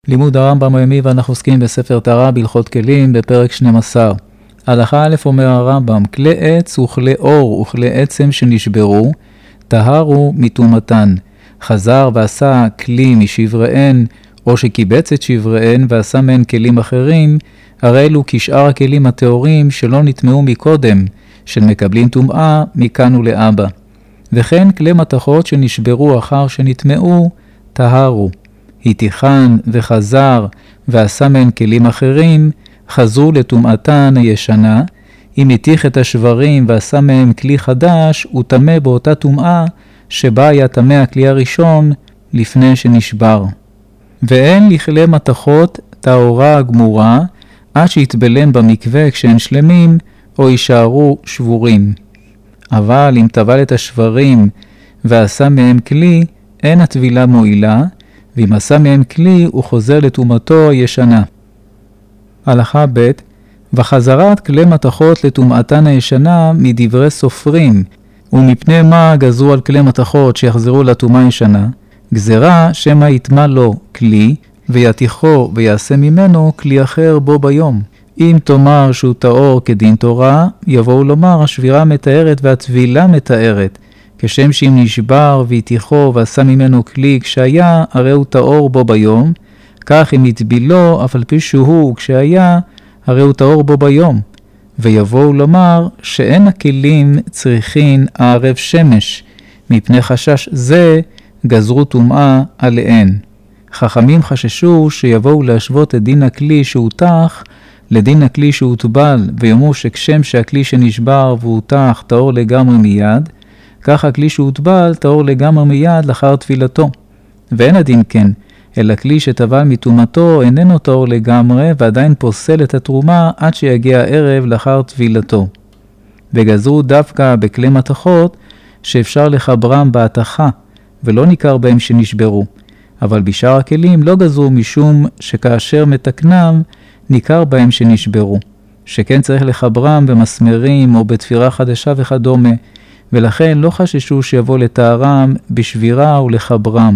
לימוד הרמב"ם היומי, ואנחנו עוסקים בספר טהרה בהלכות כלים בפרק 12. הלכה א' אומר הרמב"ם, כלי עץ וכלי אור וכלי עצם שנשברו, טהרו מטומאתן. חזר ועשה כלי משבריהן, או שקיבץ את שבריהן ועשה מהן כלים אחרים, הרי אלו כשאר הכלים הטהורים שלא נטמעו מקודם, של מקבלים טומאה מכאן ולאבא. וכן כלי מתכות שנשברו אחר שנטמעו, טהרו. התיחן וחזר ועשה מהן כלים אחרים, חזרו לטומאתן הישנה. אם התיך את השברים ועשה מהם כלי חדש, הוא טמא באותה טומאה שבה היה טמא הכלי הראשון לפני שנשבר. ואין לכלי מתכות טהורה גמורה, עד שיתבלם במקווה כשהן שלמים, או יישארו שבורים. אבל אם טבל את השברים ועשה מהם כלי, אין הטבילה מועילה, ואם עשה מהם כלי, הוא חוזר לטומאתו הישנה. הלכה ב' וחזרת כלי מתכות לטומאתן הישנה מדברי סופרים, ומפני מה גזרו על כלי מתכות שיחזרו לטומאה הישנה? גזרה שמא יטמא לו כלי, ויתיכו ויעשה ממנו כלי אחר בו ביום. אם תאמר שהוא טהור כדין תורה, יבואו לומר השבירה מתארת והטבילה מתארת. כשם שאם נשבר והתיכו ועשה ממנו כלי כשהיה, הרי הוא טהור בו ביום. כך אם יטבילו, אף על פי שהוא כשהיה, הרי הוא טהור בו ביום. ויבואו לומר שאין הכלים צריכין ערב שמש, מפני חשש זה גזרו טומאה עליהן. חכמים חששו שיבואו להשוות את דין הכלי שהותח לדין הכלי שהוטבל, ויאמרו שכשם שהכלי שנשבר והותח טהור לגמרי מיד, כך הכלי שהוטבל טהור לגמרי מיד לאחר טבילתו. ואין הדין כן, אלא כלי שטבל מטומאתו איננו טהור לגמרי, ועדיין פוסל את התרומה עד שיגיע הערב לאחר טבילתו. וגזרו דווקא בכלי מתכות שאפשר לחברם בהתכה, ולא ניכר בהם שנשברו. אבל בשאר הכלים לא גזרו משום שכאשר מתקנם ניכר בהם שנשברו. שכן צריך לחברם במסמרים או בתפירה חדשה וכדומה, ולכן לא חששו שיבוא לטהרם בשבירה ולחברם.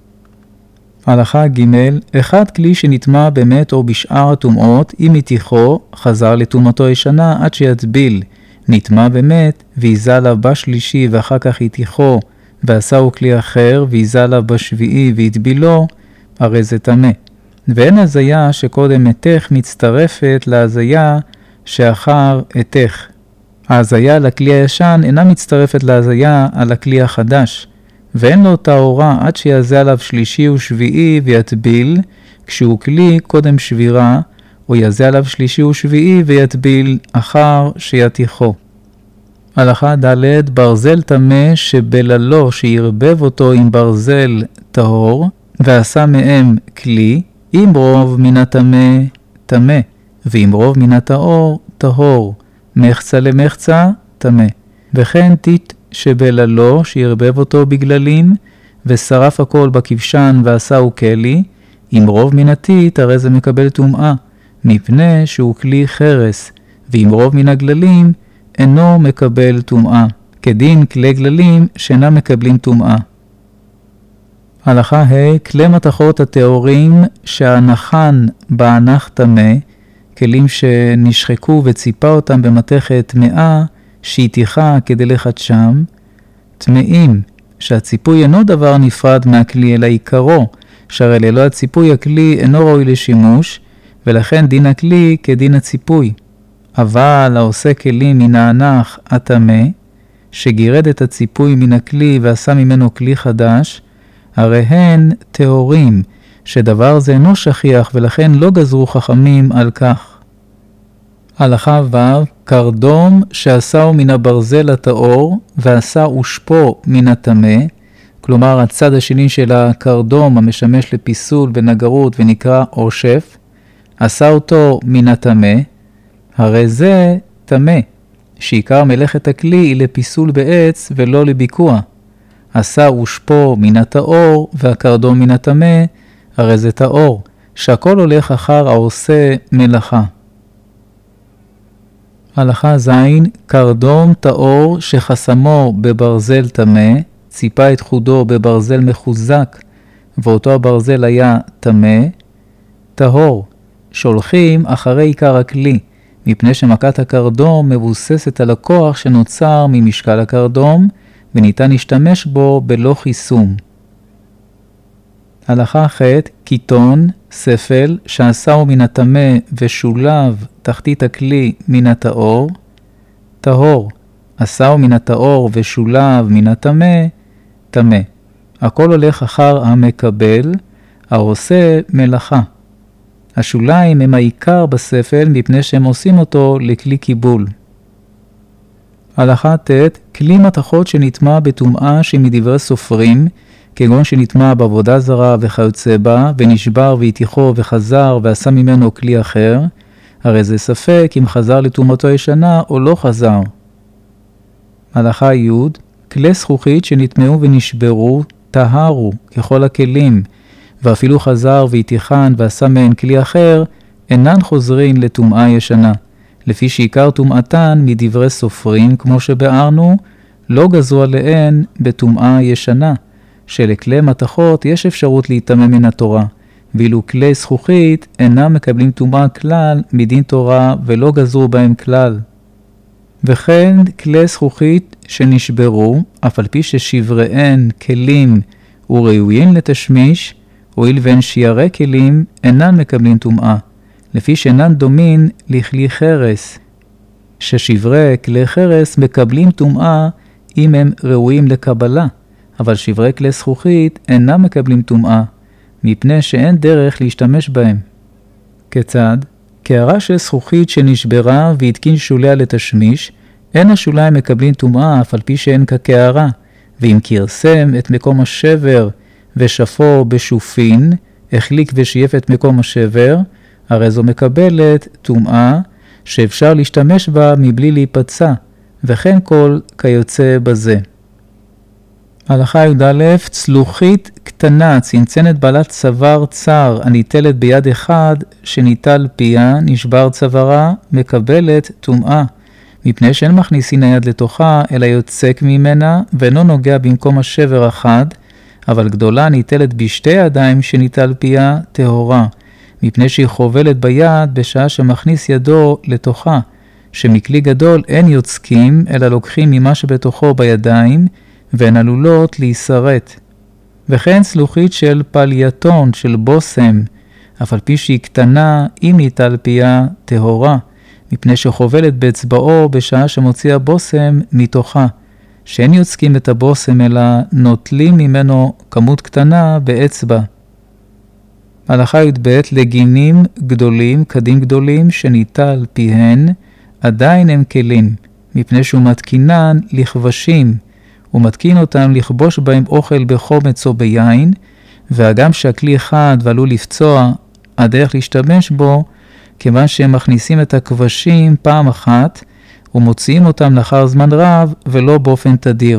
הלכה ג' אחד כלי שנטמע באמת או בשאר הטומאות, אם התיכו חזר לטומאתו הישנה עד שיטביל. נטמע באמת ויזה עליו בשלישי ואחר כך התיכו ועשהו כלי אחר ויזה עליו בשביעי והטבילו, הרי זה טמא. ואין הזיה שקודם התך מצטרפת להזיה שאחר התך. ההזיה על הכלי הישן אינה מצטרפת להזיה על הכלי החדש, ואין לו טהורה עד שיעזה עליו שלישי ושביעי ויטביל, כשהוא כלי קודם שבירה, או יעזה עליו שלישי ושביעי ויטביל אחר שיתיכו. הלכה ד' ברזל טמא שבללו שירבב אותו עם ברזל טהור, ועשה מהם כלי, אם רוב מן הטמא טמא, ואם רוב מן הטהור טהור. מחצה למחצה טמא. וכן טיט שבללו שירבב אותו בגללים, ושרף הכל בכבשן ועשהו כלי, אם רוב מן הטיט הרי זה מקבל טומאה, מפני שהוא כלי חרס, ואם רוב מן הגללים אינו מקבל טומאה, כדין כלי גללים שאינם מקבלים טומאה. הלכה ה' כלי מתכות הטהורים שהנחן בהנח טמא, כלים שנשחקו וציפה אותם במתכת טמאה שהתיכה כדי לחדשם, טמאים שהציפוי אינו דבר נפרד מהכלי אלא עיקרו, שהרי ללא הציפוי הכלי אינו ראוי לשימוש, ולכן דין הכלי כדין הציפוי. אבל העושה כלים מן ההנח הטמא, שגירד את הציפוי מן הכלי ועשה ממנו כלי חדש, הרי הן טהורים, שדבר זה אינו שכיח ולכן לא גזרו חכמים על כך. הלכה ו' קרדום שעשהו מן הברזל הטהור ועשה ושפו מן הטמא, כלומר הצד השני של הקרדום המשמש לפיסול ונגרות ונקרא אושף, עשה אותו מן הטמא, הרי זה טמא, שעיקר מלאכת הכלי היא לפיסול בעץ ולא לביקוע. עשה ושפו מן הטהור והקרדום מן הטמא, הרי זה טהור, שהכל הולך אחר העושה מלאכה. הלכה ז' קרדום טהור שחסמו בברזל טמא, ציפה את חודו בברזל מחוזק, ואותו הברזל היה טמא, טהור, שולחים אחרי עיקר הכלי, מפני שמכת הקרדום מבוססת על הכוח שנוצר ממשקל הקרדום, וניתן להשתמש בו בלא חיסום. הלכה ח' קיטון, ספל, שעשהו מן הטמא ושולב תחתית הכלי מן הטהור, טהור, עשהו מן הטהור ושולב מן הטמא, טמא. הכל הולך אחר המקבל, העושה מלאכה. השוליים הם העיקר בספל מפני שהם עושים אותו לכלי קיבול. הלכה ט' כלי מתכות שנטמע בטומאה שמדברי סופרים, כגון שנטמע בעבודה זרה וכיוצא בה, ונשבר והתיחו וחזר ועשה ממנו כלי אחר, הרי זה ספק אם חזר לטומאתו הישנה או לא חזר. הלכה י' כלי זכוכית שנטמעו ונשברו, טהרו ככל הכלים, ואפילו חזר והתיחן ועשה מהן כלי אחר, אינן חוזרים לטומאה ישנה. לפי שעיקר טומאתן מדברי סופרים, כמו שבארנו, לא גזרו עליהן בטומאה ישנה, שלכלי מתכות יש אפשרות להיטמא מן התורה, ואילו כלי זכוכית אינם מקבלים טומאה כלל מדין תורה ולא גזרו בהם כלל. וכן כלי זכוכית שנשברו, אף על פי ששבריהן כלים וראויים לתשמיש, הואיל והן שיירי כלים אינן מקבלים טומאה, לפי שאינן דומין לכלי חרס, ששברי כלי חרס מקבלים טומאה אם הם ראויים לקבלה, אבל שברי כלי זכוכית אינם מקבלים טומאה, מפני שאין דרך להשתמש בהם. כיצד? קערה של זכוכית שנשברה והתקין שוליה לתשמיש, אין השוליים מקבלים טומאה אף על פי שאין כקערה, ואם קרסם את מקום השבר ושפו בשופין, החליק ושייף את מקום השבר, הרי זו מקבלת טומאה שאפשר להשתמש בה מבלי להיפצע, וכן כל כיוצא בזה. הלכה י"א צלוחית קטנה, צנצנת בעלת צוואר צר, הניטלת ביד אחד שניטל פיה, נשבר צווארה, מקבלת טומאה, מפני שאין מכניסין היד לתוכה, אלא יוצק ממנה, ואינו נוגע במקום השבר אחד, אבל גדולה ניטלת בשתי ידיים שניטל פיה, טהורה, מפני שהיא חובלת ביד בשעה שמכניס ידו לתוכה, שמכלי גדול אין יוצקים, אלא לוקחים ממה שבתוכו בידיים, והן עלולות להישרט. וכן צלוחית של פלייתון, של בוסם, אף על פי שהיא קטנה, אם ניטל פיה, טהורה, מפני שחובלת באצבעו בשעה שמוציא הבוסם מתוכה, שאין יוצקים את הבוסם אלא נוטלים ממנו כמות קטנה באצבע. הלכה י"ב לגינים גדולים, קדים גדולים שניטל פיהן, עדיין הם כלים, מפני שהוא מתקינן לכבשים, הוא מתקין אותם לכבוש בהם אוכל בחומץ או ביין, והגם שהכלי אחד ועלול לפצוע, הדרך להשתמש בו, כיוון שהם מכניסים את הכבשים פעם אחת, ומוציאים אותם לאחר זמן רב ולא באופן תדיר.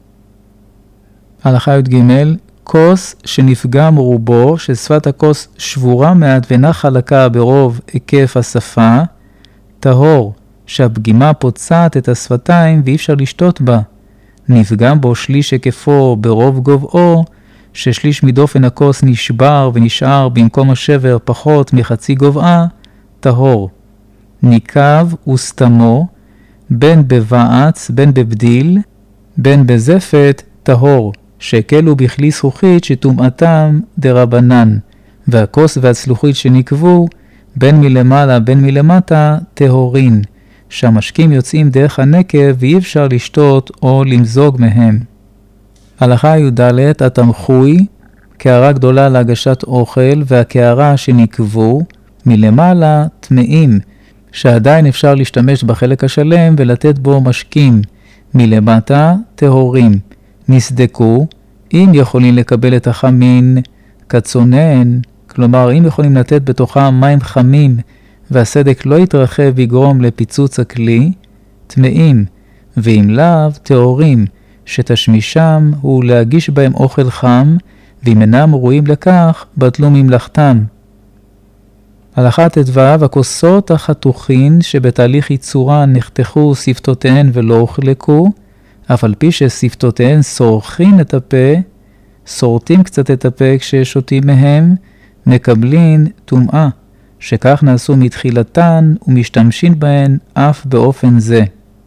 הלכה י"ג כוס שנפגם רובו, ששפת הכוס שבורה מעט ואינה חלקה ברוב היקף השפה, טהור, שהפגימה פוצעת את השפתיים ואי אפשר לשתות בה. נפגם בו שליש היקפו ברוב גובעו, ששליש מדופן הכוס נשבר ונשאר במקום השבר פחות מחצי גובעה, טהור. ניקב וסתמו, בין בבעץ, בין בבדיל, בין בזפת, טהור, שהקלו בכלי זכוכית שטומאתם דרבנן, והכוס והצלוחית שנקבו, בין מלמעלה בין מלמטה, טהורין, שהמשקים יוצאים דרך הנקב ואי אפשר לשתות או למזוג מהם. הלכה י"ד התמחוי, קערה גדולה להגשת אוכל, והקערה שנקבו, מלמעלה טמאים, שעדיין אפשר להשתמש בחלק השלם ולתת בו משקים, מלמטה טהורים, נסדקו, אם יכולים לקבל את החמין, כצונן, כלומר אם יכולים לתת בתוכם מים חמים, והסדק לא יתרחב ויגרום לפיצוץ הכלי, טמאים, ואם לאו טהורים, שתשמישם הוא להגיש בהם אוכל חם, ואם אינם ראויים לכך, בטלו ממלאכתם. הלכה ט"ו הכוסות החתוכין שבתהליך ייצורן נחתכו שפתותיהן ולא הוחלקו, אף על פי ששפתותיהן שורחין את הפה, שורטים קצת את הפה כששותים מהם, מקבלין טומאה, שכך נעשו מתחילתן ומשתמשים בהן אף באופן זה.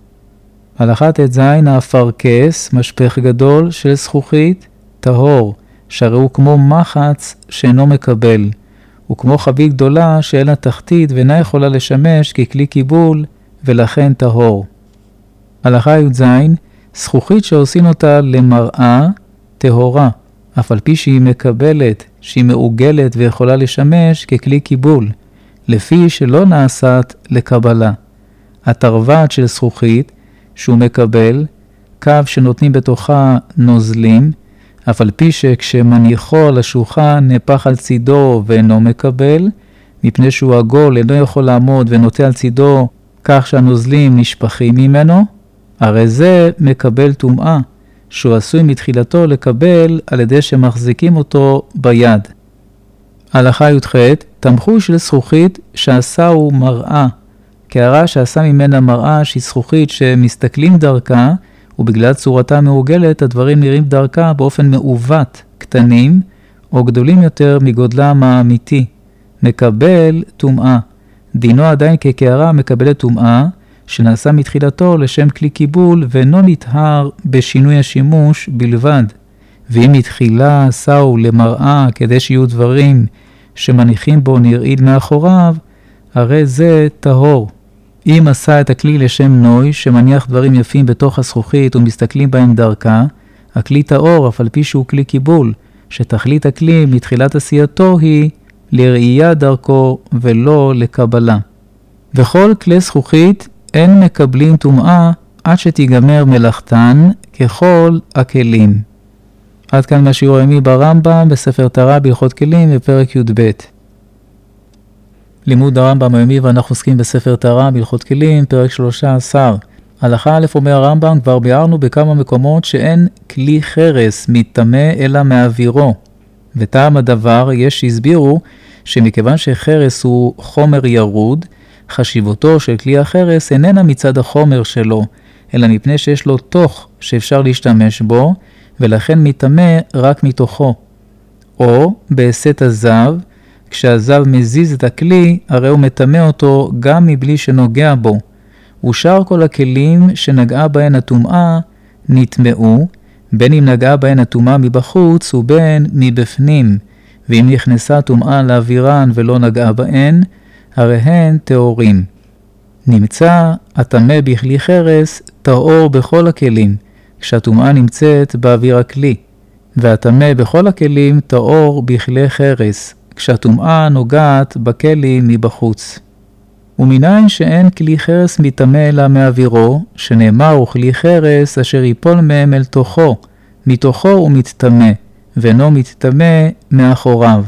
הלכה ט"ז, האפרכס, משפך גדול של זכוכית, טהור, שהרי הוא כמו מחץ שאינו מקבל, וכמו חבית גדולה שאין לה תחתית ואינה יכולה לשמש ככלי קיבול, ולכן טהור. הלכה י"ז, זכוכית שעושים אותה למראה, טהורה, אף על פי שהיא מקבלת, שהיא מעוגלת ויכולה לשמש ככלי קיבול, לפי שלא נעשת לקבלה. התרוות של זכוכית, שהוא מקבל, קו שנותנים בתוכה נוזלים, אף על פי שכשמניחו על השולחן נפח על צידו ואינו מקבל, מפני שהוא עגול אינו יכול לעמוד ונוטה על צידו כך שהנוזלים נשפכים ממנו, הרי זה מקבל טומאה, שהוא עשוי מתחילתו לקבל על ידי שמחזיקים אותו ביד. הלכה י"ח, תמחו של זכוכית שעשהו מראה, קערה שעשה ממנה מראה שהיא זכוכית שמסתכלים דרכה, ובגלל צורתה מעוגלת הדברים נראים דרכה באופן מעוות, קטנים או גדולים יותר מגודלם האמיתי. מקבל טומאה. דינו עדיין כקערה מקבלת טומאה, שנעשה מתחילתו לשם כלי קיבול ואינו נטהר בשינוי השימוש בלבד. ואם מתחילה עשהו למראה כדי שיהיו דברים שמניחים בו נרעיד מאחוריו, הרי זה טהור. אם עשה את הכלי לשם נוי שמניח דברים יפים בתוך הזכוכית ומסתכלים בהם דרכה, הכלי טהור אף על פי שהוא כלי קיבול, שתכלית הכלי מתחילת עשייתו היא לראייה דרכו ולא לקבלה. וכל כלי זכוכית אין מקבלים טומאה עד שתיגמר מלאכתן ככל הכלים. עד כאן מהשיעור היומי ברמב"ם בספר טהרה בהלכות כלים בפרק י"ב. לימוד הרמב"ם היומי, ואנחנו עוסקים בספר טהרה בהלכות כלים פרק 13. הלכה א', אומר הרמב"ם, כבר ביארנו בכמה מקומות שאין כלי חרס מתטמא אלא מאווירו. וטעם הדבר יש שהסבירו שמכיוון שחרס הוא חומר ירוד, חשיבותו של כלי החרס איננה מצד החומר שלו, אלא מפני שיש לו תוך שאפשר להשתמש בו, ולכן מתטמא רק מתוכו. או בעשת הזב, כשהזב מזיז את הכלי, הרי הוא מטמא אותו גם מבלי שנוגע בו. ושאר כל הכלים שנגעה בהן הטומאה נטמאו, בין אם נגעה בהן הטומאה מבחוץ ובין מבפנים. ואם נכנסה טומאה לאווירן ולא נגעה בהן, הרי הן טהורים. נמצא הטמא בכלי חרס טהור בכל הכלים, כשהטומאה נמצאת באוויר הכלי. והטמא בכל הכלים טהור בכלי חרס, כשהטומאה נוגעת בכלים מבחוץ. ומניין שאין כלי חרס מטמא אלא מאווירו, שנאמר הוא כלי חרס אשר ייפול מהם אל תוכו, מתוכו הוא מתטמא, ואינו מתטמא מאחוריו.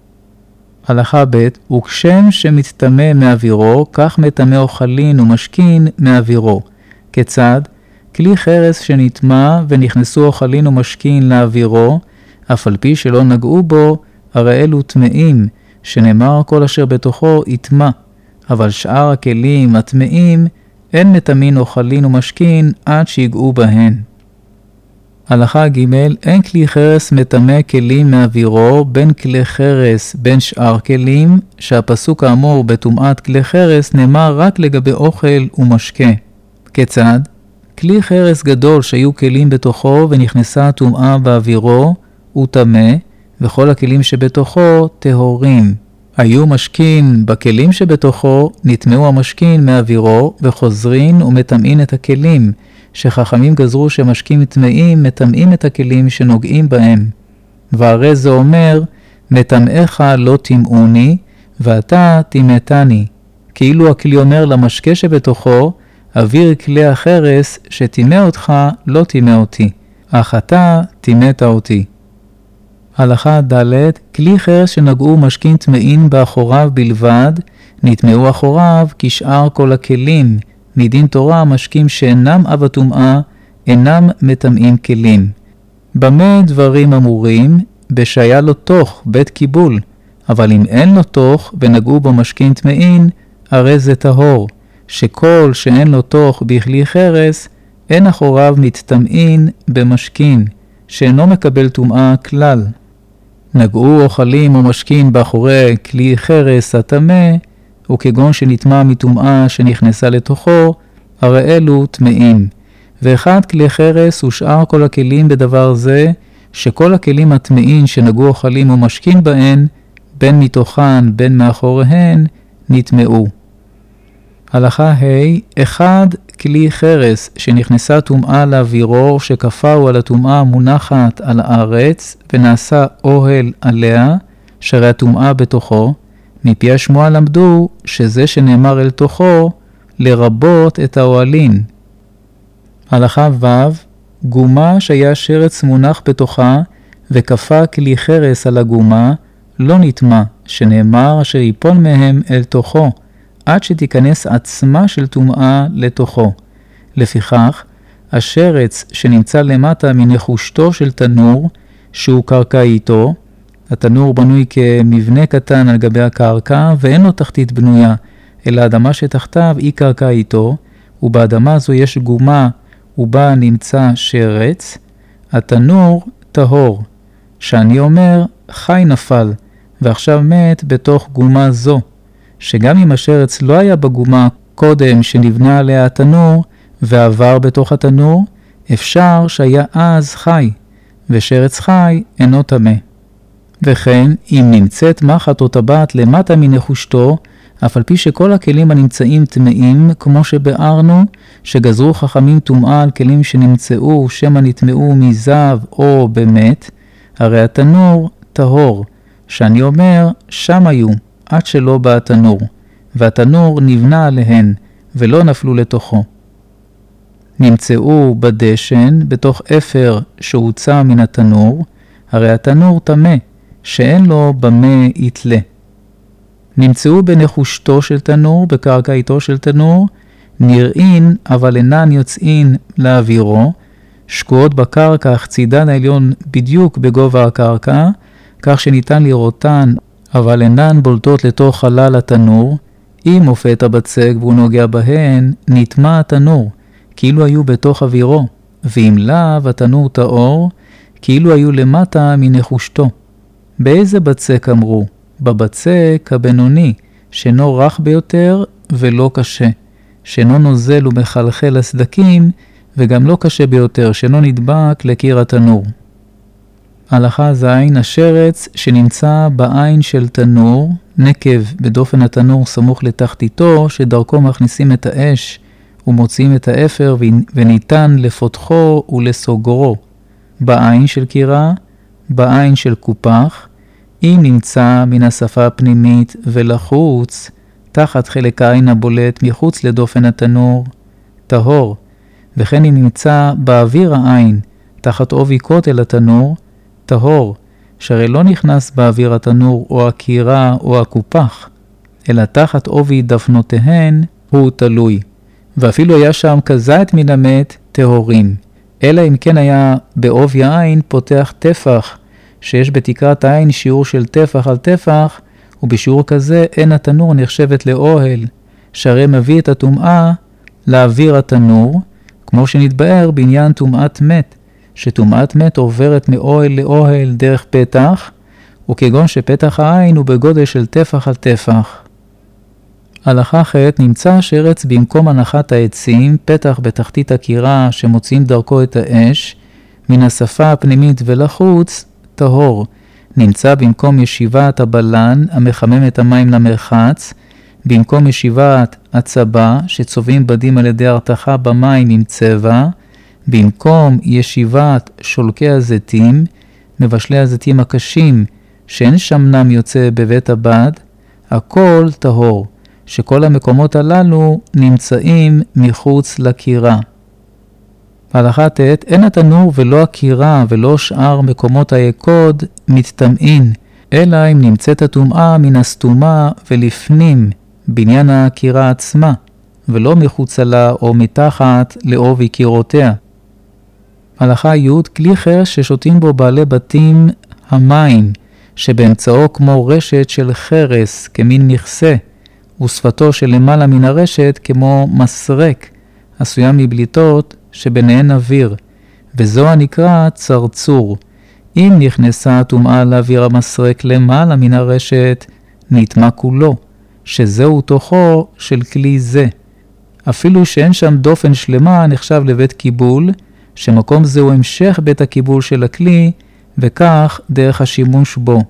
הלכה ב', וכשם שמתטמא מאווירו, כך מטמא אוכלין ומשכין מאווירו. כיצד? כלי חרס שנטמא ונכנסו אוכלין ומשכין לאווירו, אף על פי שלא נגעו בו, הרי אלו טמאים, שנאמר כל אשר בתוכו יטמא. אבל שאר הכלים הטמאים, אין מטמאים אוכלין ומשכין עד שיגעו בהן. הלכה ג', אין כלי חרס מטמא כלים מאווירו, בין כלי חרס בין שאר כלים, שהפסוק האמור בטומאת כלי חרס נאמר רק לגבי אוכל ומשקה. כיצד? כלי חרס גדול שהיו כלים בתוכו ונכנסה טומאה באווירו, הוא טמא, וכל הכלים שבתוכו טהורים. היו משכין בכלים שבתוכו, נטמאו המשכין מאווירו, וחוזרין ומטמאין את הכלים, שחכמים גזרו שמשכין טמאים מטמאים את הכלים שנוגעים בהם. והרי זה אומר, מטמאיך לא תמאוני, ואתה תמאתני. כאילו הכלי אומר למשקה שבתוכו, אוויר כלי החרס שתימא אותך לא תימא אותי, אך אתה תימאת אותי. הלכה ד', כלי חרס שנגעו משכין טמאים באחוריו בלבד, נטמאו אחוריו כשאר כל הכלים, מדין תורה משקים שאינם אב הטומאה, אינם מטמאים כלים. במה דברים אמורים? בשהיה לו תוך, בית קיבול, אבל אם אין לו תוך ונגעו בו משכין טמאים, הרי זה טהור, שכל שאין לו תוך בכלי חרס, אין אחוריו מתטמאים במשכין, שאינו מקבל טומאה כלל. נגעו אוכלים או משקים באחורי כלי חרס הטמא, וכגון שנטמע מטומאה שנכנסה לתוכו, הרי אלו טמאים. ואחד כלי חרס ושאר כל הכלים בדבר זה, שכל הכלים הטמאים שנגעו אוכלים או משקים בהן, בין מתוכן בין מאחוריהן, נטמאו. הלכה ה' אחד כלי חרס שנכנסה טומאה לאווירו, שכפהו על הטומאה המונחת על הארץ, ונעשה אוהל עליה, שהרי הטומאה בתוכו, מפי השמועה למדו שזה שנאמר אל תוכו, לרבות את האוהלין. הלכה ו' גומה שהיה שרץ מונח בתוכה, וכפה כלי חרס על הגומה, לא נטמא, שנאמר אשר ייפול מהם אל תוכו, עד שתיכנס עצמה של טומאה לתוכו. לפיכך, השרץ שנמצא למטה מנחושתו של תנור, שהוא קרקעיתו, התנור בנוי כמבנה קטן על גבי הקרקע, ואין לו תחתית בנויה, אלא האדמה שתחתיו היא קרקעיתו, ובאדמה זו יש גומה, ובה נמצא שרץ, התנור טהור, שאני אומר חי נפל, ועכשיו מת בתוך גומה זו, שגם אם השרץ לא היה בגומה קודם שנבנה עליה התנור, ועבר בתוך התנור, אפשר שהיה אז חי, ושרץ חי אינו טמא. וכן, אם נמצאת מחט או טבעת למטה מנחושתו, אף על פי שכל הכלים הנמצאים טמאים, כמו שבארנו, שגזרו חכמים טומאה על כלים שנמצאו שמא נטמאו מזב או במת, הרי התנור טהור, שאני אומר שם היו, עד שלא בא התנור, והתנור נבנה עליהן, ולא נפלו לתוכו. נמצאו בדשן, בתוך אפר שהוצא מן התנור, הרי התנור טמא, שאין לו במה יתלה. נמצאו בנחושתו של תנור, בקרקעיתו של תנור, נראים אבל אינן יוצאים לאווירו, שקועות בקרקע, צידן העליון בדיוק בגובה הקרקע, כך שניתן לראותן, אבל אינן בולטות לתוך חלל התנור. אם מופת הבצק והוא נוגע בהן, נטמע התנור, כאילו היו בתוך אווירו, ואם לאו התנור טהור, כאילו היו למטה מנחושתו. באיזה בצק אמרו? בבצק הבינוני, שאינו רך ביותר ולא קשה, שאינו נוזל ומחלחל לסדקים, וגם לא קשה ביותר, שאינו נדבק לקיר התנור. הלכה ז' השרץ שנמצא בעין של תנור, נקב בדופן התנור סמוך לתחתיתו, שדרכו מכניסים את האש ומוציאים את האפר, וניתן לפותחו ולסוגרו, בעין של קירה, בעין של קופח, אם נמצא מן השפה הפנימית ולחוץ, תחת חלק העין הבולט מחוץ לדופן התנור, טהור, וכן אם נמצא באוויר העין, תחת עובי כותל התנור, טהור, שהרי לא נכנס באוויר התנור או הקירה או הקופח, אלא תחת עובי דפנותיהן הוא תלוי, ואפילו היה שם כזית מן המת טהורים, אלא אם כן היה בעובי העין פותח טפח, שיש בתקרת העין שיעור של טפח על טפח, ובשיעור כזה אין התנור נחשבת לאוהל, שהרי מביא את הטומאה לאוויר התנור, כמו שנתבאר בעניין טומאת מת, שטומאת מת עוברת מאוהל לאוהל דרך פתח, וכגון שפתח העין הוא בגודל של טפח על טפח. הלכה ח' נמצא השרץ במקום הנחת העצים, פתח בתחתית הקירה שמוציאים דרכו את האש, מן השפה הפנימית ולחוץ, טהור, נמצא במקום ישיבת הבלן המחמם את המים למרחץ, במקום ישיבת הצבא שצובעים בדים על ידי הרתחה במים עם צבע, במקום ישיבת שולקי הזיתים, מבשלי הזיתים הקשים שאין שמנם יוצא בבית הבד, הכל טהור, שכל המקומות הללו נמצאים מחוץ לקירה. הלכה ט' אין התנור ולא הקירה ולא שאר מקומות היקוד מתטמאים, אלא אם נמצאת הטומאה מן הסתומה ולפנים בניין הקירה עצמה, ולא מחוצה לה או מתחת לעובי קירותיה. הלכה י' כלי חרס ששותים בו בעלי בתים המים, שבאמצעו כמו רשת של חרס כמין מכסה, ושפתו של למעלה מן הרשת כמו מסרק, עשויה מבליטות שביניהן אוויר, וזו הנקרא צרצור, אם נכנסה טומאה לאוויר המסרק למעלה מן הרשת, נטמא כולו, שזהו תוכו של כלי זה. אפילו שאין שם דופן שלמה נחשב לבית קיבול, שמקום זהו המשך בית הקיבול של הכלי, וכך דרך השימוש בו.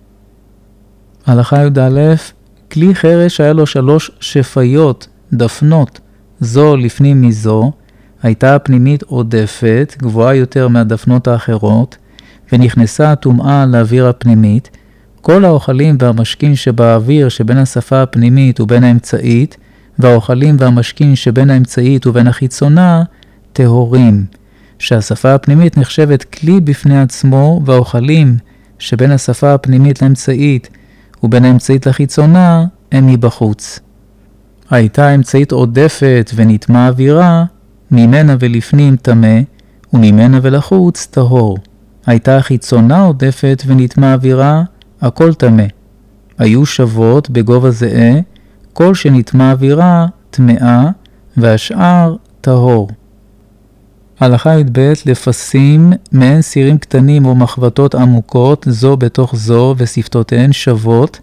הלכה י"א, כלי חרש היה לו 3 שפיות, דפנות, זו לפנים מזו, הייתה הפנימית עודפת, גבוהה יותר מהדפנות האחרות, ונכנסה הטומאה לאוויר הפנימית. כל האוכלים והמשכין שבאוויר שבין השפה הפנימית ובין האמצעית, והאוכלים והמשכין שבין האמצעית ובין החיצונה, טהורים. שהשפה הפנימית נחשבת כלי בפני עצמו, והאוכלים שבין השפה הפנימית לאמצעית ובין האמצעית לחיצונה, הם מבחוץ. הייתה האמצעית עודפת ונטמא אווירה, ממנה ולפנים טמא, וממנה ולחוץ טהור. הייתה החיצונה עודפת ונטמא אווירה, הכל טמא. היו שוות בגובה זהה, כל שנטמא אווירה טמאה, והשאר טהור. הלכה י"ב, לפסים מעין סירים קטנים או מחבטות עמוקות, זו בתוך זו ושפתותיהן שוות,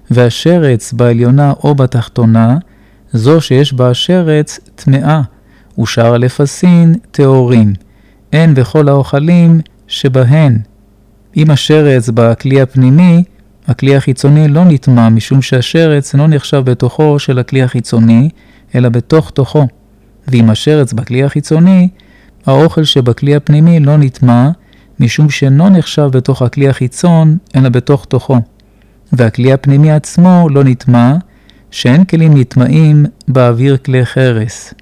והשרץ בעליונה או בתחתונה, זו שיש בה השרץ טמאה, ושאר הלפסין טהורים. אין בכל האוכלים שבהן. אם השרץ בכלי הפנימי, הכלי החיצוני לא נטמא, משום שהשרץ לא נחשב בתוכו של הכלי החיצוני, אלא בתוך תוכו. ואם השרץ בכלי החיצוני, האוכל שבכלי הפנימי לא נטמא, משום שאינו נחשב בתוך הכלי החיצון, אלא בתוך תוכו. והכלי הפנימי עצמו לא נטמא, שאין כלים נטמאים באוויר כלי חרס.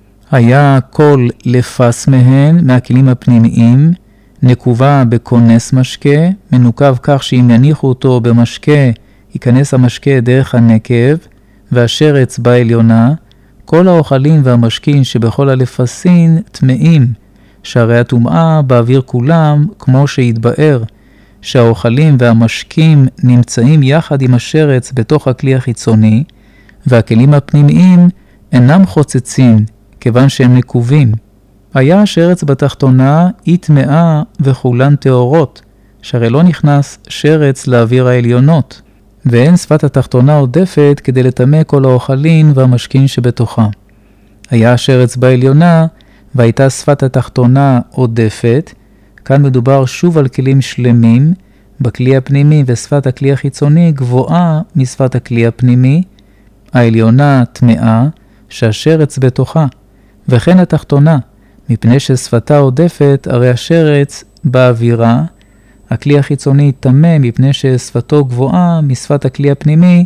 היה כל לפס מהן, מהכלים הפנימיים, נקובה בכונס משקה, מנוקב כך שאם יניחו אותו במשקה, ייכנס המשקה דרך הנקב, והשרץ בעליונה, כל האוכלים והמשקין שבכל הלפסין טמאים, שהרי הטומאה באוויר כולם, כמו שהתבאר, שהאוכלים והמשקים נמצאים יחד עם השרץ בתוך הכלי החיצוני, והכלים הפנימיים אינם חוצצים, כיוון שהם נקובים. היה השרץ בתחתונה היא טמאה וכולן טהורות, שהרי לא נכנס שרץ לאוויר העליונות, ואין שפת התחתונה עודפת כדי לטמא כל האוכלים והמשכין שבתוכה. היה השרץ בעליונה, והייתה שפת התחתונה עודפת. כאן מדובר שוב על כלים שלמים, בכלי הפנימי ושפת הכלי החיצוני גבוהה משפת הכלי הפנימי, העליונה טמאה, שהשרץ בתוכה, וכן התחתונה, מפני ששפתה עודפת, הרי השרץ באווירה, הכלי החיצוני טמא מפני ששפתו גבוהה משפת הכלי הפנימי,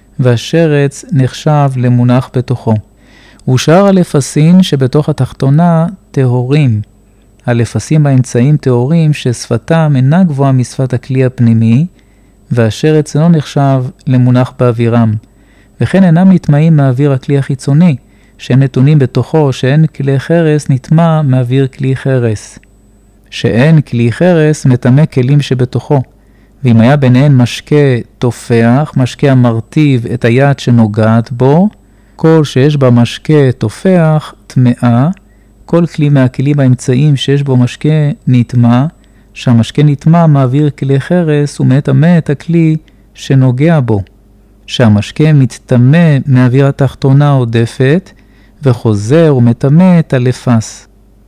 והשרץ נחשב למונח בתוכו. ושאר הלפסין שבתוך התחתונה טהורים. הלפסים האמצעים טהורים ששפתם אינה גבוהה משפת הכלי הפנימי, והשרץ לא נחשב למונח באווירם. וכן אינם נטמאים מאוויר הכלי החיצוני, שהם נתונים בתוכו שאין כלי חרס נטמא מאוויר כלי חרס. שאין כלי חרס מטמא כלים שבתוכו, ואם היה ביניהן משקה תופח, משקה המרטיב את היד שנוגעת בו, כל שיש בה משקה תופח טמאה, כל כלי מהכלים האמצעיים שיש בו משקה נטמא, שהמשקה נטמא מעביר כלי חרס ומטמא את הכלי שנוגע בו. שהמשקה מתטמא מאוויר התחתונה עודפת, וחוזר ומטמא את הלפס.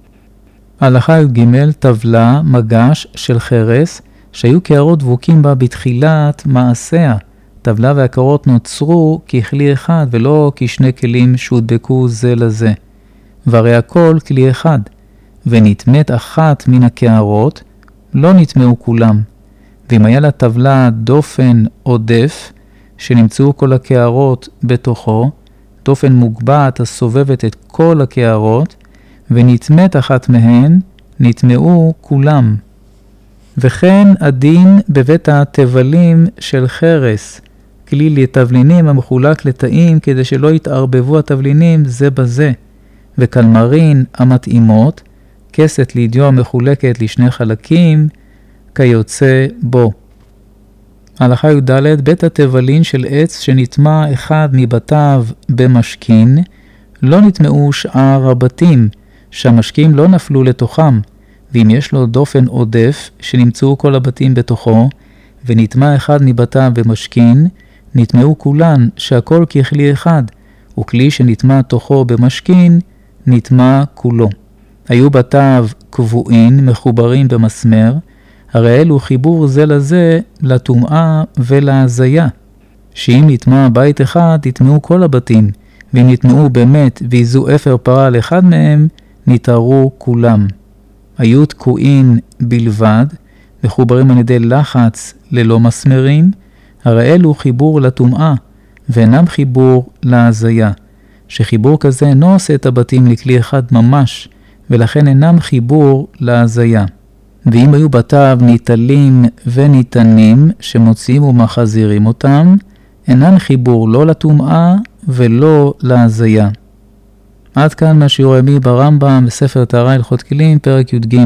הלכה י"ג, טבלה, מגש של חרס, שהיו קערות דבוקים בה בתחילת מעשיה. טבלה והקערות נוצרו ככלי אחד ולא כשני כלים שהודבקו זה לזה. והרי הכל כלי אחד, ונטמאת אחת מן הקערות, לא נטמאו כולם. ואם היה לטבלה דופן עודף, שנמצאו כל הקערות בתוכו, דופן מוגבעת הסובבת את כל הקערות, ונטמאת אחת מהן, נטמאו כולם. וכן הדין בבית התבלים של חרס, כלי לתבלינים המחולק לתאים כדי שלא יתערבבו התבלינים זה בזה, וקלמרין המתאימות, כסת לידיו המחולקת לשני חלקים, כיוצא בו. הלכה י"ד, בית התבלין של עץ שנטמא אחד מבתיו במשכין, לא נטמאו שאר הבתים, שהמשקים לא נפלו לתוכם, ואם יש לו דופן עודף שנמצאו כל הבתים בתוכו, ונטמע אחד מבתיו במשכין, נטמעו כולן שהכל ככלי אחד, וכלי שנטמע תוכו במשכין, נטמע כולו. היו בתיו קבועים מחוברים במסמר, הרי אלו חיבור זה לזה לטומאה ולהזיה. שאם נטמע בית אחד, נטמעו כל הבתים, ואם נטמעו באמת ויזו אפר פרה על אחד מהם, נתארו כולם. היו תקועים בלבד, מחוברים על ידי לחץ ללא מסמרים, הרי אלו חיבור לטומאה, ואינם חיבור להזיה. שחיבור כזה אינו עושה את הבתים לכלי אחד ממש, ולכן אינם חיבור להזיה. ואם היו בתיו ניטלים וניתנים, שמוציאים ומחזירים אותם, אינן חיבור לא לטומאה ולא להזיה. עד כאן מהשיעור היומי ברמב"ם בספר טהרה הלכות כלים, פרק י"ג.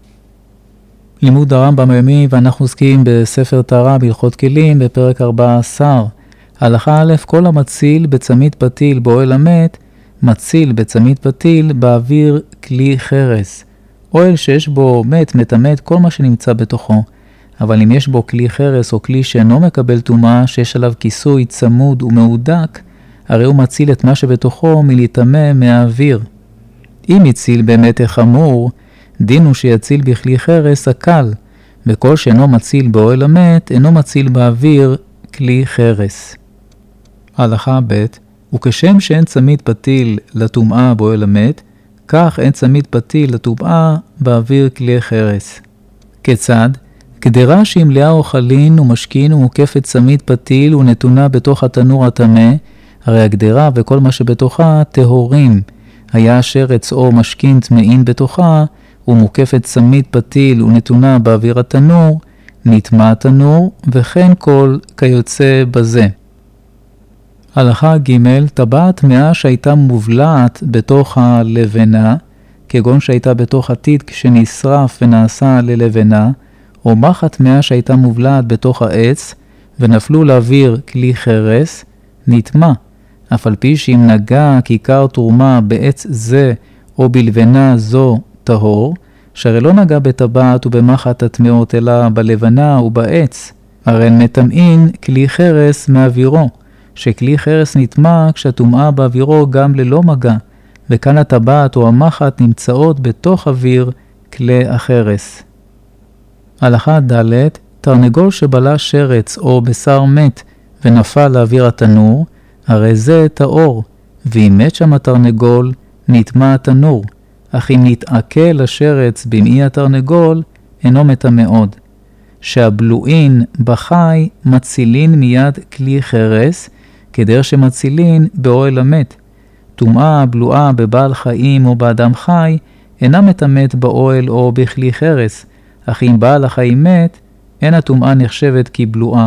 לימוד הרמב"ם היומי, ואנחנו עוסקים בספר טהרה בהלכות כלים בפרק 14. הלכה א', כל המציל בצמית פתיל באוהל המת, מציל בצמית פתיל באוויר כלי חרס. אוהל שיש בו מת מטמא כל מה שנמצא בתוכו, אבל אם יש בו כלי חרס או כלי שאינו מקבל טומאה, שיש עליו כיסוי צמוד ומהודק, הרי הוא מציל את מה שבתוכו מלהיטמא מהאוויר. אם הציל באמת החמור, דין הוא שיציל בכלי חרס הקל, וכל שאינו מציל באוהל המת, אינו מציל באוויר כלי חרס. הלכה ב', וכשם שאין צמית פתיל לטומאה באוהל המת, כך אין צמית פתיל לטומאה באוויר כלי חרס. כיצד? גדרה שהיא מלאה אוכלין ומשכין ומוקפת צמית פתיל ונתונה בתוך התנור הטמא, הרי הגדרה וכל מה שבתוכה טהורים. היה שרץ או משכין טמאים בתוכה, ומוקפת צמית פתיל ונתונה באוויר התנור, נטמא התנור, וכן כל כיוצא בזה. הלכה ג', טבעת טמאה שהייתה מובלעת בתוך הלבנה, כגון שהייתה בתוך עתיד כשנשרף ונעשה ללבנה, או מחט טמאה שהייתה מובלעת בתוך העץ, ונפלו לאוויר כלי חרס, נטמא, אף על פי שאם נגע כיכר תרומה בעץ זה או בלבנה זו טהור, שהרי לא נגע בטבעת ובמחט הטמאות אלא בלבנה ובעץ, הרי מטמאין כלי חרס מאווירו, שכלי חרס נטמא כשהטומאה באווירו גם ללא מגע, וכאן הטבעת או המחט נמצאות בתוך אוויר כלי החרס. הלכה ד', תרנגול שבלה שרץ או בשר מת ונפל לאוויר התנור, הרי זה טהור, ואם מת שם התרנגול, נטמא התנור, אך אם נתעכל השרץ במעי התרנגול, אינו מטמא עוד. שהבלועין בחי מצילין מיד כלי חרס, כדרך שמצילין באוהל המת. טומאה בלועה בבעל חיים או באדם חי, אינה מטמאת באוהל או בכלי חרס, אך אם בעל החיים מת, אין הטומאה נחשבת כבלועה.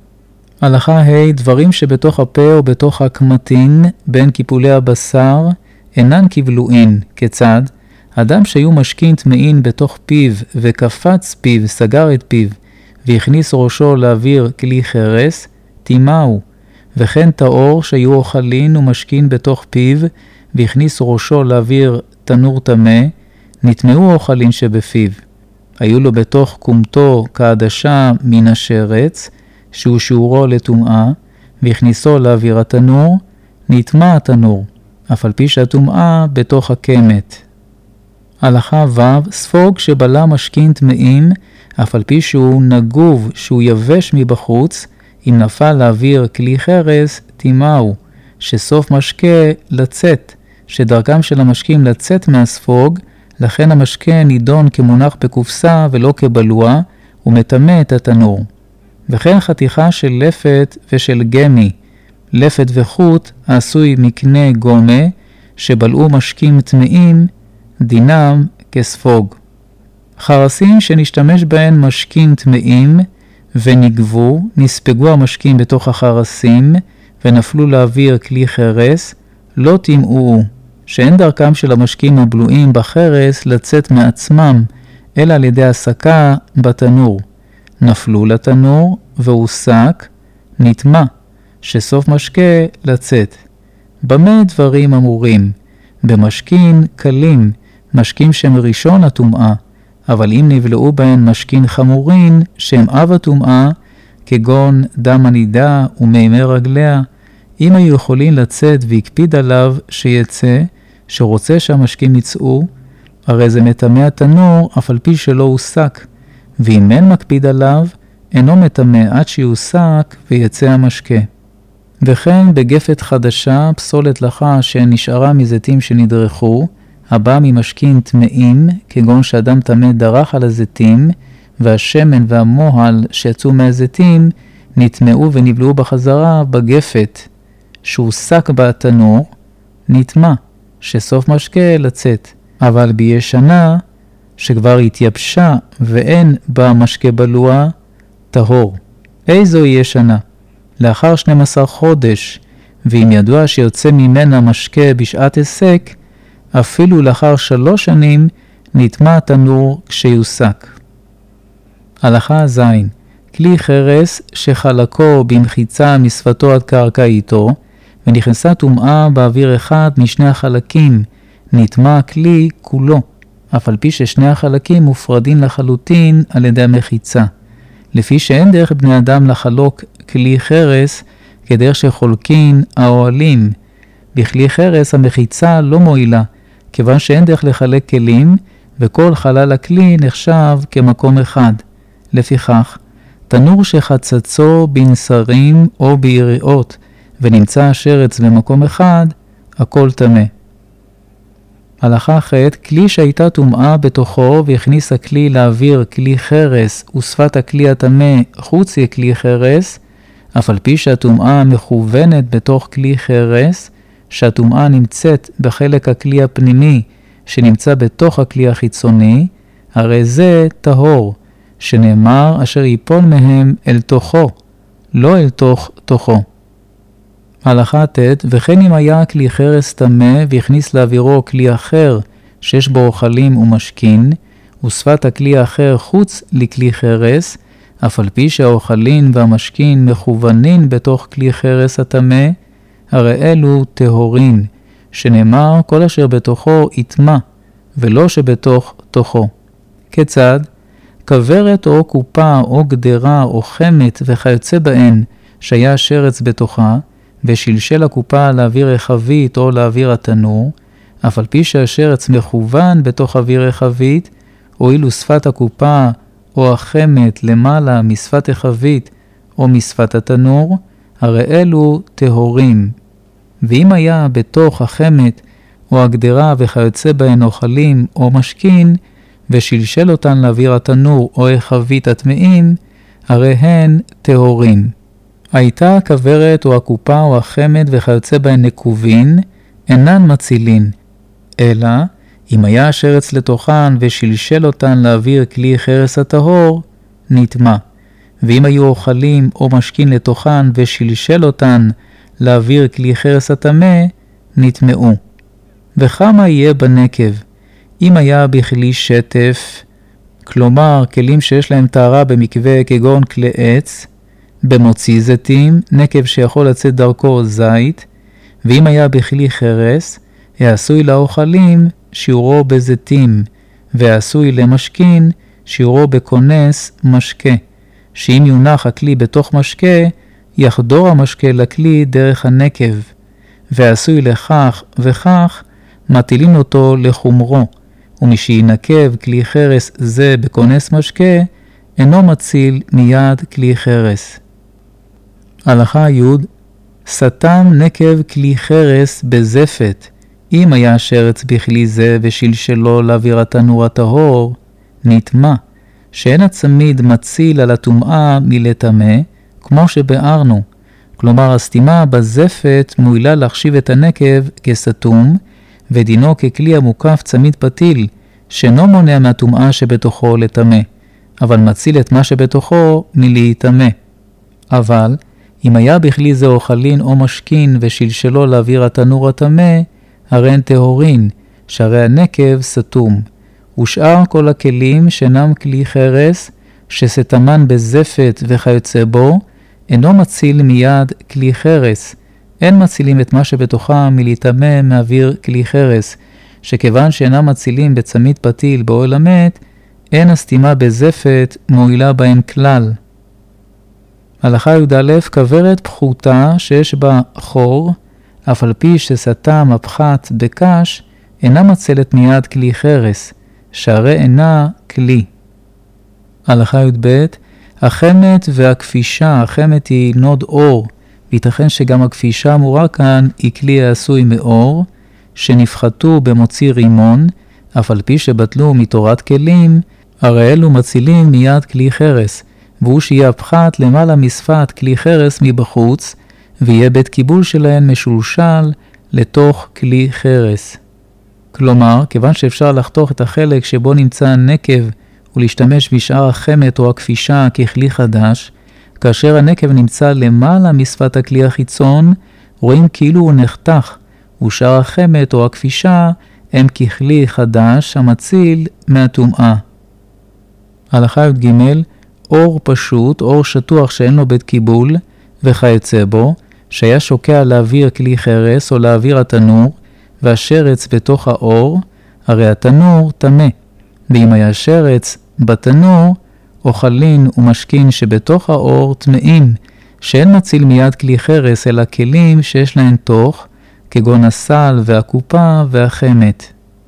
הלכה ה', דברים שבתוך הפה או בתוך הקמטין, בין קיפולי הבשר, אינן כבלועין. כיצד? אדם שהיו משכין טמאין בתוך פיו, וקפץ פיו, סגר את פיו, והכניס ראשו לאוויר כלי חרס, טימאו. וכן טהור שהיו אוכלין ומשכין בתוך פיו, והכניס ראשו לאוויר תנור טמא, נטמאו אוכלין שבפיו. היו לו בתוך קומתו כעדשה מן השרץ, שהוא שיעורו לטומאה, והכניסו לאוויר התנור, נטמא התנור, אף על פי שהטומאה בתוך הקמת. הלכה ו', ספוג שבלה משכין טמאים, אף על פי שהוא נגוב, שהוא יבש מבחוץ, אם נפל לאוויר כלי חרס, טימאו, שסוף משקה לצאת, שדרכם של המשקים לצאת מהספוג, לכן המשקה נידון כמונח בקופסה ולא כבלוע, ומטמא את התנור. וכן חתיכה של לפת ושל גמי, לפת וחוט העשוי מקנה גומה, שבלעו משקים טמאים, דינם כספוג. חרסים שנשתמש בהן משקים טמאים, ונגבו, נספגו המשקים בתוך החרסים, ונפלו לאוויר כלי חרס, לא טימאו, שאין דרכם של המשקים הבלועים בחרס לצאת מעצמם, אלא על ידי הסקה בתנור. נפלו לתנור והוסק, נטמא, שסוף משקה לצאת. במה דברים אמורים? במשכין קלים, משקים שהם ראשון הטומאה, אבל אם נבלעו בהן משכין חמורין, שהם אב הטומאה, כגון דם הנידה ומימי רגליה, אם היו יכולים לצאת והקפיד עליו שיצא, שרוצה שהמשכין יצאו, הרי זה מטמא התנור אף על פי שלא הוסק, ואם אין מקפיד עליו, אינו מטמא עד שיוסק ויצא המשקה. וכן בגפת חדשה, פסולת לחה שנשארה מזיתים שנדרכו, הבא ממשכין טמאים, כגון שאדם טמא דרך על הזיתים, והשמן והמוהל שיצאו מהזיתים, נטמאו ונבלעו בחזרה בגפת, שהוסק בתנור, נטמא, שסוף משקה לצאת. אבל בישנה, שכבר התייבשה ואין בה משקה בלוע, טהור. איזו ישנה? לאחר 12 חודש, ואם ידוע שיוצא ממנה משקה בשעת הסק, אפילו לאחר 3 שנים נטמא התנור כשיוסק. הלכה ז' כלי חרס שחלקו במחיצה משפתו עד קרקע איתו, ונכנסה טומאה באוויר אחד משני החלקים, נטמא הכלי כולו, אף על פי ששני החלקים מופרדים לחלוטין על ידי המחיצה. לפי שאין דרך בני אדם לחלוק כלי חרס כדרך שחולקין האוהלים. בכלי חרס המחיצה לא מועילה, כיוון שאין דרך לחלק כלים, וכל חלל הכלי נחשב כמקום אחד. לפיכך, תנור שחצצו בנסרים או ביריעות, ונמצא השרץ במקום אחד, הכל טמא. הלכה ח' כלי שהייתה טומאה בתוכו והכניס הכלי לאוויר כלי חרס ושפת הכלי הטמא חוץ לכלי חרס, אף על פי שהטומאה מכוונת בתוך כלי חרס, שהטומאה נמצאת בחלק הכלי הפנימי שנמצא בתוך הכלי החיצוני, הרי זה טהור, שנאמר אשר ייפול מהם אל תוכו, לא אל תוך תוכו. הלכה ט' וכן אם היה כלי חרס טמא והכניס לאווירו כלי אחר שיש בו אוכלים ומשכין, ושפת הכלי האחר חוץ לכלי חרס, אף על פי שהאוכלים והמשכין מכוונים בתוך כלי חרס הטמא, הרי אלו טהורין, שנאמר כל אשר בתוכו יטמא, ולא שבתוך תוכו. כיצד? כברת או קופה או גדרה או חמת וכיוצא בהן שהיה שרץ בתוכה, ושלשל הקופה לאוויר רחבית או לאוויר התנור, אף על פי שהשרץ מכוון בתוך אוויר רחבית, הואילו שפת הקופה או החמת למעלה משפת רחבית או משפת התנור, הרי אלו טהורים. ואם היה בתוך החמת או הגדרה וכיוצא בהן אוכלים או משכין, ושלשל אותן לאוויר התנור או רחבית הטמאים, הרי הן טהורים. הייתה הכברת או הקופה או החמד וכיוצא בהן נקובין, אינן מצילין, אלא אם היה השרץ לתוכן ושלשל אותן לאוויר כלי חרס הטהור, נטמא. ואם היו אוכלים או משכין לתוכן ושלשל אותן לאוויר כלי חרס הטמא, נטמאו. וכמה יהיה בנקב? אם היה בכלי שטף, כלומר כלים שיש להם טהרה במקווה כגון כלי עץ, במוציא זיתים, נקב שיכול לצאת דרכו זית, ואם היה בכלי חרס, העשוי לאוכלים שיעורו בזיתים, והעשוי למשכין שיעורו בכונס משקה, שאם יונח הכלי בתוך משקה, יחדור המשקה לכלי דרך הנקב, ועשוי לכך וכך, מטילים אותו לחומרו, ומשינקב כלי חרס זה בכונס משקה, אינו מציל מיד כלי חרס. הלכה י' סתם נקב כלי חרס בזפת, אם היה השרץ בכלי זה ושלשלו לאוויר התנור הטהור, נטמא, שאין הצמיד מציל על הטומאה מלטמא, כמו שבארנו. כלומר, הסתימה בזפת מועילה להחשיב את הנקב כסתום, ודינו ככלי המוקף צמיד פתיל, שאינו מונע מהטומאה שבתוכו לטמא, אבל מציל את מה שבתוכו מלהיטמא. אבל, אם היה בכלי זה אוכלין או משכין ושלשלו לאוויר התנור הטמא, הרי הן טהורין, שהרי הנקב סתום. ושאר כל הכלים שאינם כלי חרס, שסתמן בזפת וכיוצא בו, אינו מציל מיד כלי חרס. אין מצילים את מה שבתוכה מלהיטמא מאוויר כלי חרס, שכיוון שאינם מצילים בצמית פתיל באוהל המת, אין הסתימה בזפת מועילה בהם כלל. הלכה י"א, כוורת פחותה שיש בה חור, אף על פי שסתם הפחת בקש, אינה מצלת מיד כלי חרס, שהרי אינה כלי. הלכה י"ב, החמת והכפישה, החמת היא נוד אור, וייתכן שגם הכפישה אמורה כאן היא כלי העשוי מאור, שנפחתו במוציא רימון, אף על פי שבטלו מתורת כלים, הרי אלו מצילים מיד כלי חרס, והוא שיהיה הפחת למעלה משפת כלי חרס מבחוץ, ויהיה בית קיבול שלהן משולשל לתוך כלי חרס. כלומר, כיוון שאפשר לחתוך את החלק שבו נמצא הנקב ולהשתמש בשאר החמת או הכפישה ככלי חדש, כאשר הנקב נמצא למעלה משפת הכלי החיצון, רואים כאילו הוא נחתך, ושאר החמת או הכפישה הם ככלי חדש המציל מהטומאה. הלכה י"ג, אור פשוט, אור שטוח שאין לו בית קיבול, וכיוצא בו, שהיה שוקע להעביר כלי חרס או להעביר התנור, והשרץ בתוך האור, הרי התנור טמא. ואם היה שרץ בתנור, אוכלין ומשכין שבתוך האור טמאים, שאין מציל מיד כלי חרס, אלא כלים שיש להם תוך, כגון הסל והקופה והחמת.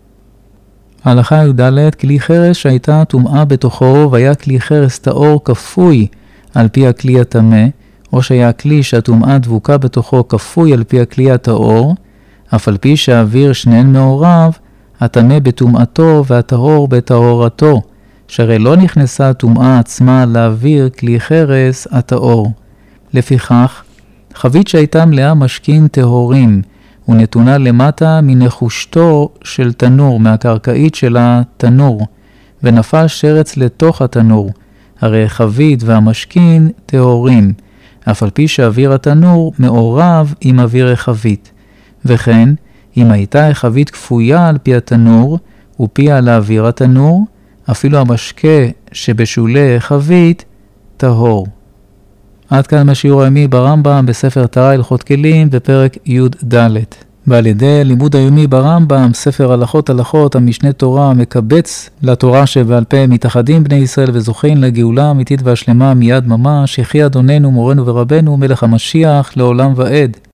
הלכה י"ד, כלי חרס שהייתה טומאה בתוכו, והיה כלי חרס טהור כפוי על פי הכלי הטמא, או שהיה כלי שהטומאה דבוקה בתוכו כפוי על פי הכלי הטהור, אף על פי שהאוויר שניהם מעורב, הטמא בטומאתו והטהור בטהורתו, שהרי לא נכנסה הטומאה עצמה לאוויר כלי חרס הטהור. לפיכך, חבית שהייתה מלאה משכין טהורים, ונתונה למטה מנחושתו של תנור, מהקרקעית של התנור, ונפל שרץ לתוך התנור, הרי חבית והמשכין טהורים, אף על פי שאוויר התנור מעורב עם אוויר החבית. וכן, אם הייתה החבית כפויה על פי התנור, ופיה לאוויר התנור, אפילו המשקה שבשולי החבית טהור. עד כאן השיעור היומי ברמב"ם בספר תורה הלכות כלים בפרק י"ד. ועל ידי לימוד היומי ברמב"ם, ספר הלכות המשנה תורה מקבץ לתורה שבעל פה, מתאחדים בני ישראל וזוכים לגאולה אמיתית והשלמה מיד ממש. יחי אדוננו מורנו ורבנו מלך המשיח לעולם ועד.